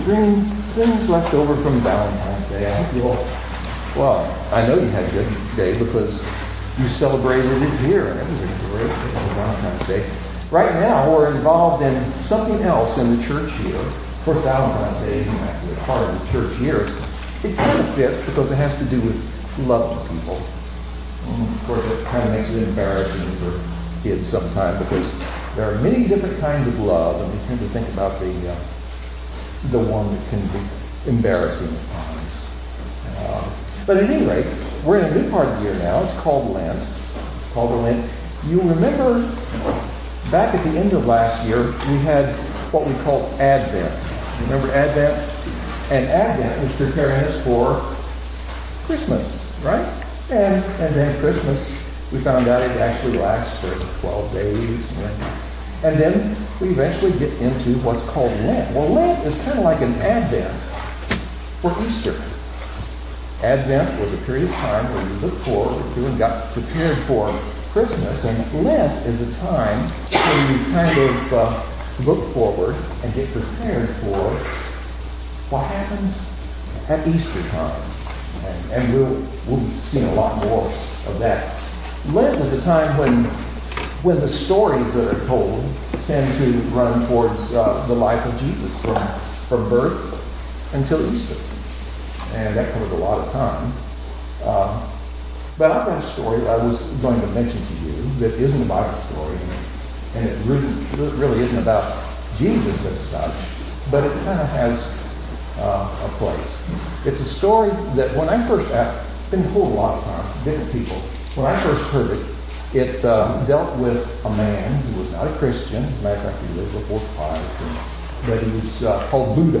things left over from Valentine's Day. I hope you all, well, I know you had a good day because you celebrated it here, and it was a great day for Valentine's Day. Right now, we're involved in something else in the church year. Of course, Valentine's Day isn't actually a part of the church year. It kind of fits because it has to do with love to people. And of course, it kind of makes it embarrassing for kids sometimes because there are many different kinds of love, and we tend to think about the one that can be embarrassing at times. But at any rate, we're in a new part of the year now. It's called Lent. It's called Lent. You remember back at the end of last year, we had what we called Advent. Remember Advent? And Advent was preparing us for Christmas, right? And then Christmas, we found out it actually lasts for 12 days. And then we eventually get into what's called Lent. Well, Lent is kind of like an Advent for Easter. Advent was a period of time where you looked forward to and got prepared for Christmas. And Lent is a time when you kind of look forward and get prepared for what happens at Easter time. And we'll be seeing a lot more of that. Lent is a time when the stories that are told tend to run towards the life of Jesus from birth until Easter. And that covers a lot of time. But I've got a story that I was going to mention to you that isn't a Bible story, and it really isn't about Jesus as such, but it kind of has a place. It's a story that when I first, been told a lot of times, different people, when I first heard it, it dealt with a man who was not a Christian. As a matter of fact, he lived before Christ, but he was called Buddha.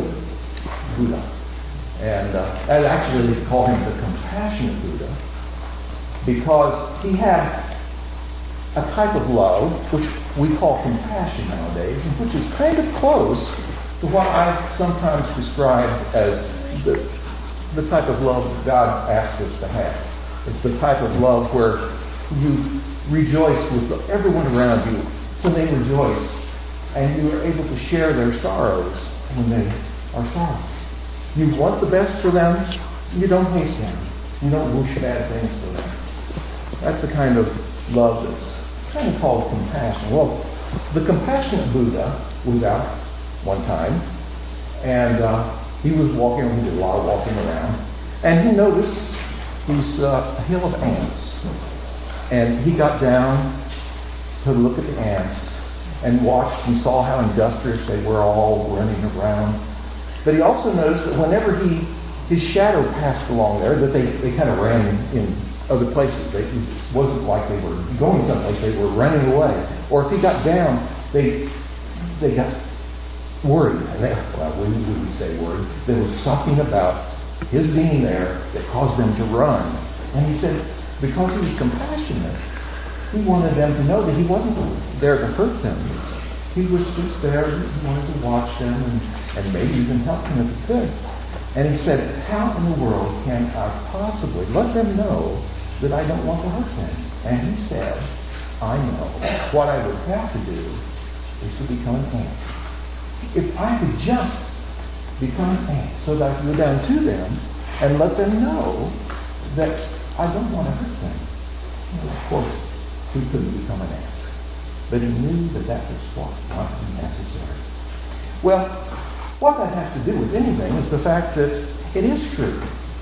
And I actually call him the compassionate Buddha because he had a type of love which we call compassion nowadays, and which is kind of close to what I sometimes describe as the type of love that God asks us to have. It's the type of love where you rejoice with everyone around you when they rejoice, and you are able to share their sorrows when they are sorrowful. You want the best for them. You don't hate them. You don't wish bad things for them. That's the kind of love that's kind of called compassion. Well, the compassionate Buddha was out one time, and he was walking. He did a lot of walking around, and he noticed these hill of ants. And he got down to look at the ants and watched and saw how industrious they were all running around. But he also noticed that whenever his shadow passed along there, that they kind of ran in other places. It wasn't like they were going someplace, they were running away. Or if he got down, they got worried. And we wouldn't say worried. There was something about his being there that caused them to run. And he said, because he was compassionate, he wanted them to know that he wasn't there to hurt them. He was just there. He wanted to watch them and maybe even help them if he could. And he said, how in the world can I possibly let them know that I don't want to hurt them? And he said, I know. What I would have to do is to become an ant. If I could just become an ant so that I could go down to them and let them know that I don't want to hurt them. Well, of course, he couldn't become an ant. But he knew that that was what might be necessary. Well, what that has to do with anything is the fact that it is true.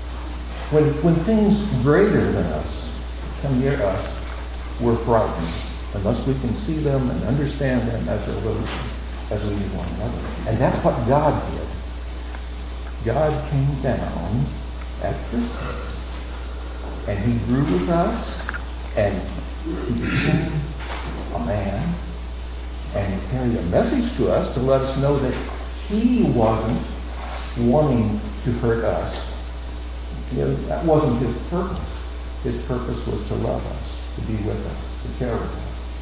When things greater than us come near us, we're frightened unless we can see them and understand them as a relation, as we do one another. And that's what God did. God came down at Christmas. And he grew with us, and he became a man, and he carried a message to us to let us know that he wasn't wanting to hurt us. That wasn't his purpose. His purpose was to love us, to be with us, to care with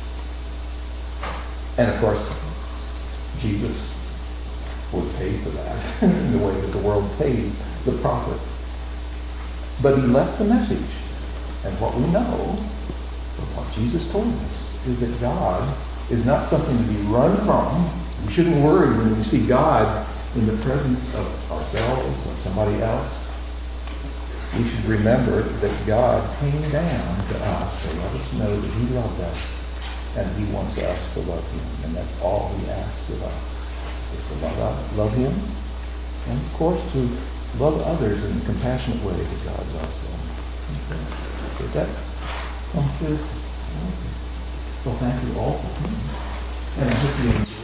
us. And of course, Jesus was paid for that in the way that the world pays the prophets. But he left the message. And what we know, what Jesus told us, is that God is not something to be run from. We shouldn't worry when we see God in the presence of ourselves or somebody else, we should remember that God came down to us to let us know that He loved us and He wants us to love Him. And that's all He asks of us, is to love Him and, of course, to love others in the compassionate way that God loves them. Okay. Did that come through? Okay. Well, thank you all for coming. And I hope you enjoyed